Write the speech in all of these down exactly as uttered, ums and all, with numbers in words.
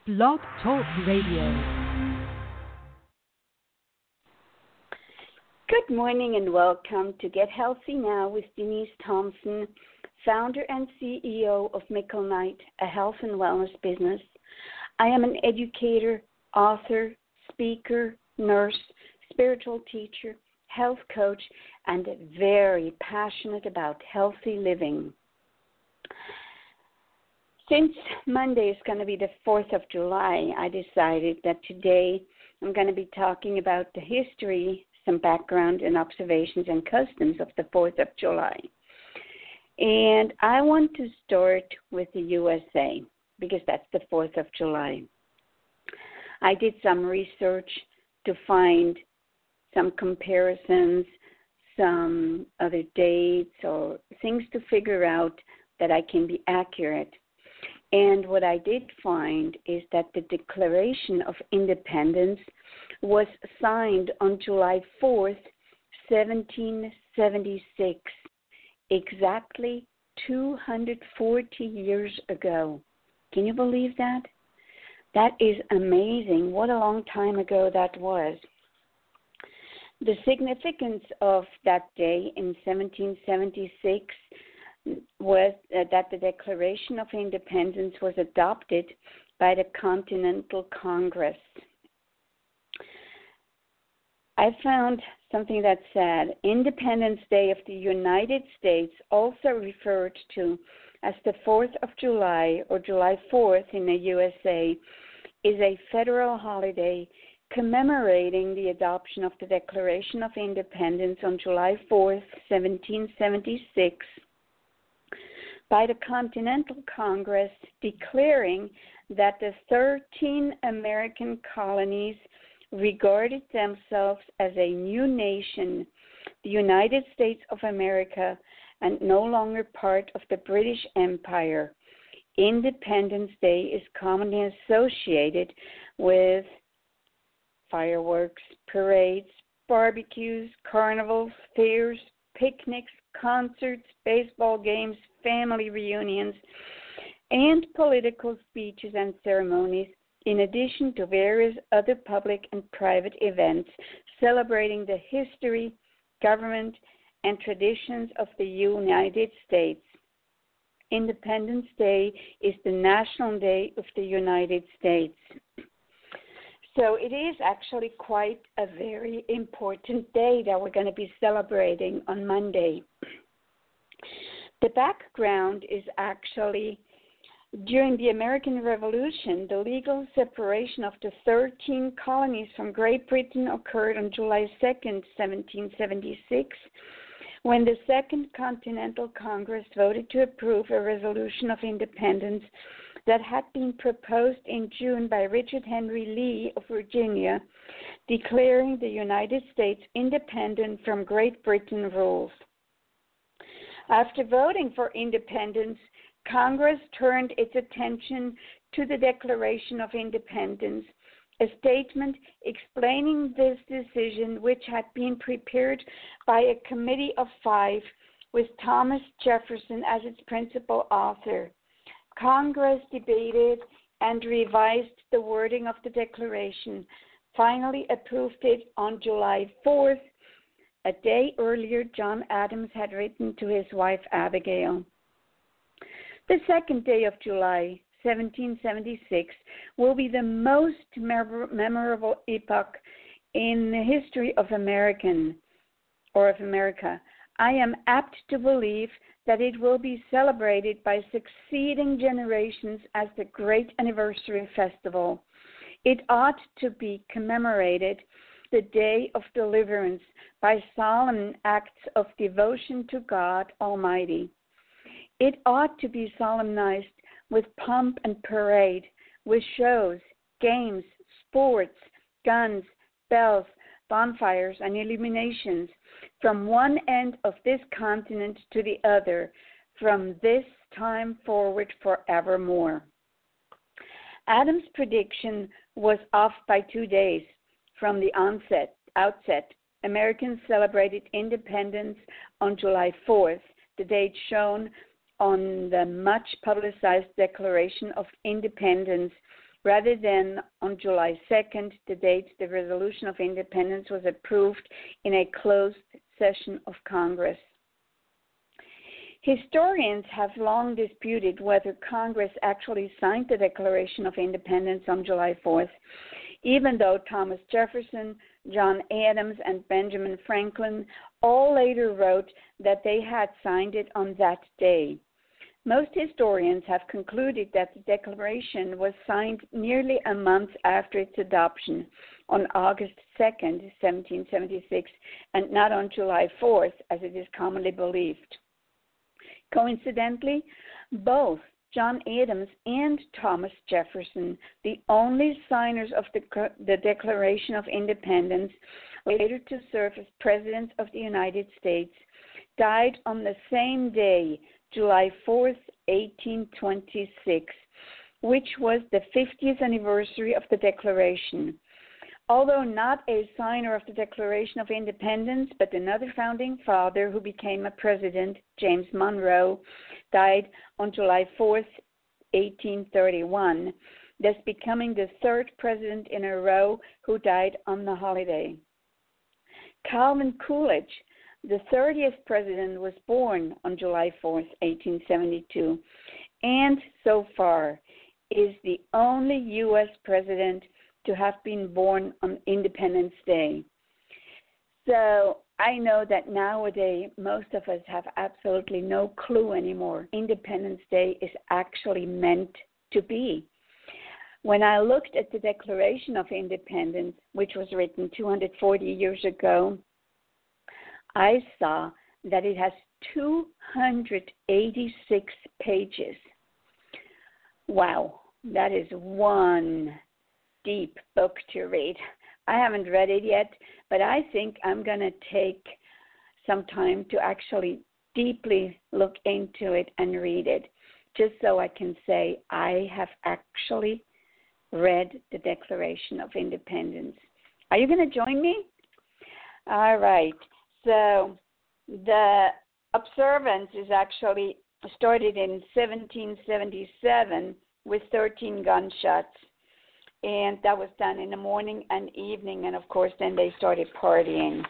Blog Talk Radio. Good morning and welcome to Get Healthy Now with Denise Thompson, founder and C E O of Mickle Knight, a health and wellness business. I am an educator, author, speaker, nurse, spiritual teacher, health coach, and very passionate about healthy living. Since Monday is going to be the fourth of July, I decided that today I'm going to be talking about the history, some background and observations and customs of the fourth of July. And I want to start with the U S A because that's the fourth of July. I did some research to find some comparisons, some other dates or things to figure out that I can be accurate. And what I did find is that the Declaration of Independence was signed on July fourth, seventeen seventy-six, exactly two hundred forty years ago. Can you believe that? That is amazing. What a long time ago that was. The significance of that day in seventeen seventy-six was uh, that the Declaration of Independence was adopted by the Continental Congress. I found something that said Independence Day of the United States, also referred to as the fourth of July or July fourth in the U S A, is a federal holiday commemorating the adoption of the Declaration of Independence on July fourth, seventeen seventy-six, by the Continental Congress, declaring that the thirteen American colonies regarded themselves as a new nation, the United States of America, and no longer part of the British Empire. Independence Day is commonly associated with fireworks, parades, barbecues, carnivals, fairs, picnics, concerts, baseball games, family reunions, and political speeches and ceremonies, in addition to various other public and private events celebrating the history, government, and traditions of the United States. Independence Day is the National Day of the United States. So it is actually quite a very important day that we're going to be celebrating on Monday. The background is actually during the American Revolution, the legal separation of the thirteen colonies from Great Britain occurred on July second, seventeen seventy-six, when the Second Continental Congress voted to approve a resolution of independence that had been proposed in June by Richard Henry Lee of Virginia, declaring the United States independent from Great Britain rules. After voting for independence, Congress turned its attention to the Declaration of Independence, a statement explaining this decision, which had been prepared by a committee of five with Thomas Jefferson as its principal author. Congress debated and revised the wording of the Declaration, finally approved it on July fourth. A day earlier, John Adams had written to his wife Abigail. The second day of July, seventeen seventy-six, will be the most memorable epoch in the history of American or of America. I am apt to believe that it will be celebrated by succeeding generations as the great anniversary festival. It ought to be commemorated the day of deliverance by solemn acts of devotion to God Almighty. It ought to be solemnized with pomp and parade, with shows, games, sports, guns, bells, bonfires, and illuminations from one end of this continent to the other, from this time forward forevermore. Adams' prediction was off by two days from the onset, outset. Americans celebrated independence on July fourth, the date shown on the much-publicized Declaration of Independence, rather than on July second, the date the Resolution of Independence was approved in a closed session of Congress. Historians have long disputed whether Congress actually signed the Declaration of Independence on July fourth, even though Thomas Jefferson, John Adams, and Benjamin Franklin all later wrote that they had signed it on that day. Most historians have concluded that the Declaration was signed nearly a month after its adoption, on August second, seventeen seventy-six, and not on July fourth, as it is commonly believed. Coincidentally, both John Adams and Thomas Jefferson, the only signers of the, the Declaration of Independence, later to serve as Presidents of the United States, died on the same day, July fourth, eighteen twenty-six, which was the fiftieth anniversary of the Declaration. Although not a signer of the Declaration of Independence, but another founding father who became a president, James Monroe, died on July fourth, eighteen thirty-one, thus becoming the third president in a row who died on the holiday. Calvin Coolidge, the thirtieth president, was born on July fourth, eighteen seventy-two, and so far is the only U S president to have been born on Independence Day. So I know that nowadays most of us have absolutely no clue anymore. Independence Day is actually meant to be. When I looked at the Declaration of Independence, which was written two hundred forty years ago, I saw that it has two hundred eighty-six pages. Wow, that is one deep book to read. I haven't read it yet, but I think I'm going to take some time to actually deeply look into it and read it, just so I can say I have actually read the Declaration of Independence. Are you going to join me? All right. So the observance is actually started in seventeen seventy-seven with thirteen gunshots. And that was done in the morning and evening, and of course then they started partying.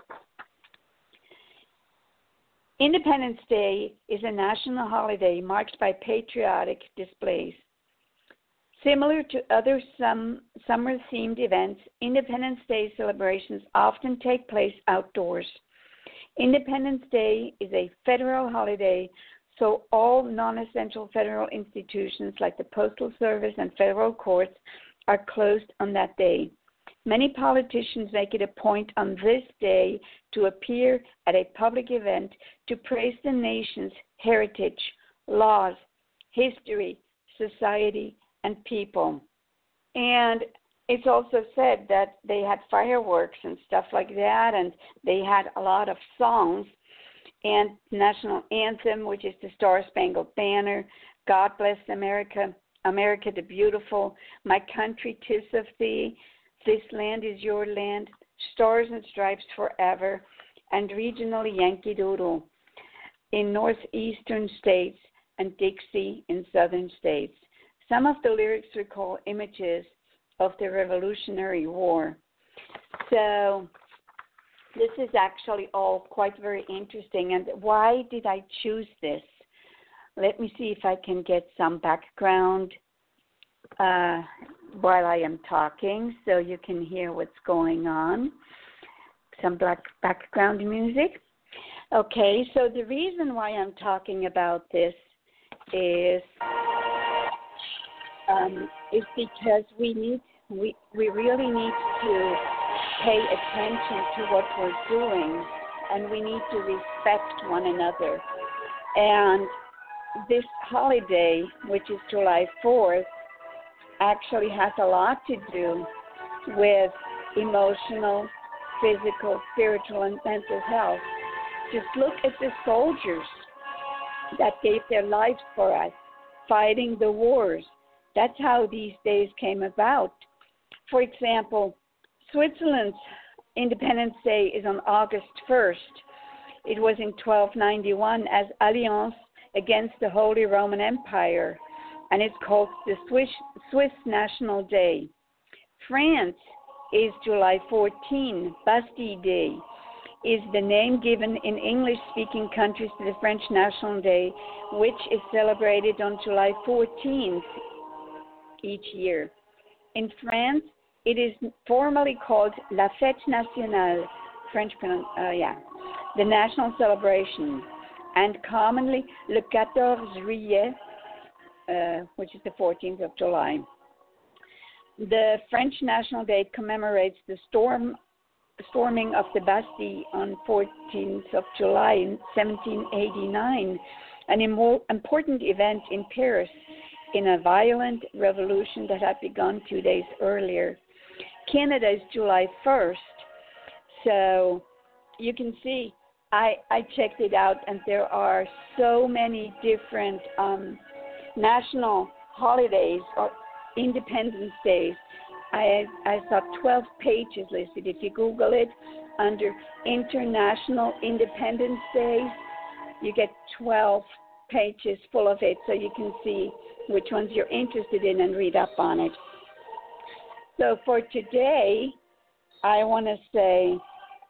Independence Day is a national holiday marked by patriotic displays. Similar to other some, summer-themed events, Independence Day celebrations often take place outdoors. Independence Day is a federal holiday, so all non-essential federal institutions like the Postal Service and federal courts are closed on that day. Many politicians make it a point on this day to appear at a public event to praise the nation's heritage, laws, history, society, and people. And it's also said that they had fireworks and stuff like that, and they had a lot of songs, and national anthem, which is the Star-Spangled Banner, God Bless America, America the Beautiful, My Country 'Tis of Thee, This Land is Your Land, Stars and Stripes Forever, and regionally Yankee Doodle in northeastern states and Dixie in southern states. Some of the lyrics recall images of the Revolutionary War. So this is actually all quite very interesting. And why did I choose this? Let me see if I can get some background uh, while I am talking so you can hear what's going on. Some black background music. Okay, so the reason why I'm talking about this is um, is because we need we we really need to pay attention to what we're doing, and we need to respect one another. And this holiday, which is July fourth, actually has a lot to do with emotional, physical, spiritual, and mental health. Just look at the soldiers that gave their lives for us, fighting the wars. That's how these days came about. For example, Switzerland's Independence Day is on August first. It was in twelve ninety-one as Alliance against the Holy Roman Empire. and it's called the Swiss, Swiss National Day. France is July fourteenth, Bastille Day, is the name given in English-speaking countries to the French National Day, which is celebrated on July fourteenth each year. In France, it is formally called La Fête Nationale, French pronunciation, uh, yeah, the national celebration, and commonly Le quatorze juillet, uh, which is the fourteenth of July. The French National Day commemorates the storm, storming of the Bastille on fourteenth of July in seventeen eighty-nine, an Im- important event in Paris in a violent revolution that had begun two days earlier. Canada is July first, so you can see I, I checked it out, and there are so many different um, national holidays or Independence Days. I, I saw twelve pages listed. If you Google it under International Independence Days, you get twelve pages full of it, so you can see which ones you're interested in and read up on it. So for today, I want to say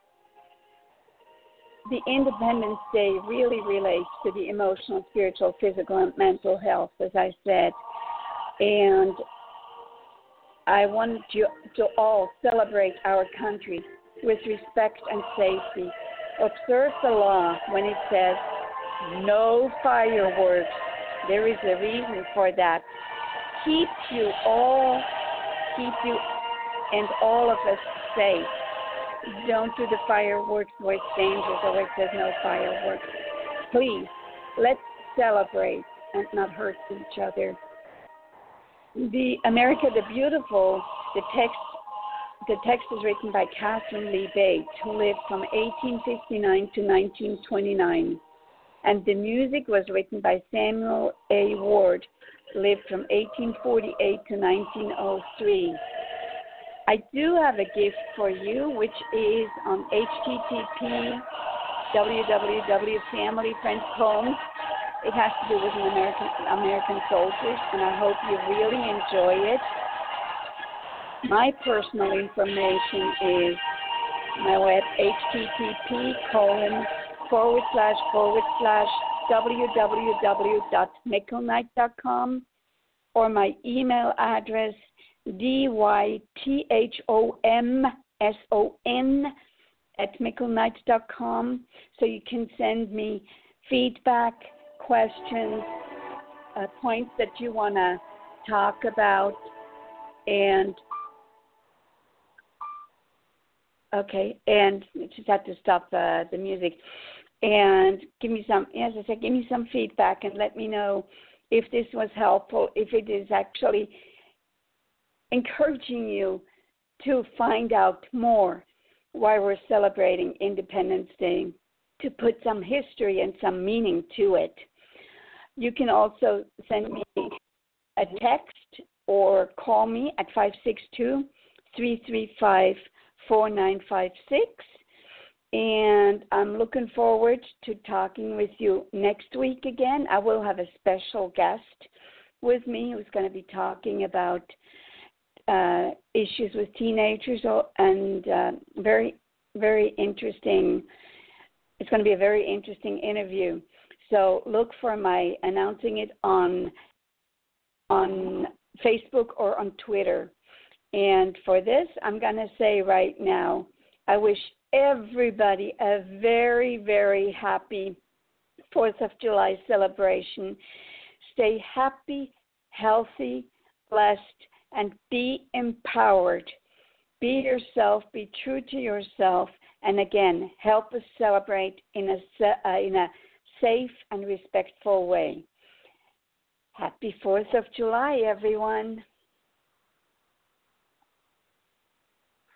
the Independence Day really relates to the emotional, spiritual, physical, and mental health, as I said. And I want you to all celebrate our country with respect and safety. Observe the law when it says no fireworks. There is a reason for that. Keep you all, keep you and all of us safe. Don't do the fireworks where it's dangerous or where it says no fireworks. Please, let's celebrate and not hurt each other. The America the Beautiful, the text the text is written by Catherine Lee Bates, who lived from eighteen fifty-nine to nineteen twenty-nine. And the music was written by Samuel A. Ward, who lived from eighteen forty-eight to nineteen oh three. I do have a gift for you, which is on H T T P w w w dot family friends poems. It has to do with an American American soldiers, and I hope you really enjoy it. My personal information is my web, H T T P colon forward slash forward slash w w w dot mickelknight dot com, or my email address, D Y T H O M S O N at mickelknight dot com, so you can send me feedback, questions, uh, points that you want to talk about, and okay, and just have to stop uh, the music, and give me some, as I said, give me some feedback and let me know if this was helpful, if it is actually encouraging you to find out more why we're celebrating Independence Day, to put some history and some meaning to it. You can also send me a text or call me at five six two, three three five, four nine five six. And I'm looking forward to talking with you next week again. I will have a special guest with me who's going to be talking about uh, issues with teenagers, and uh, very, very interesting. It's going to be a very interesting interview. So look for my announcing it on on Facebook or on Twitter. And for this, I'm going to say right now, I wish everybody a very, very happy fourth of July celebration. Stay happy, healthy, blessed, and be empowered. Be yourself, be true to yourself, and again, help us celebrate in a, uh, in a safe and respectful way. Happy fourth of July, everyone.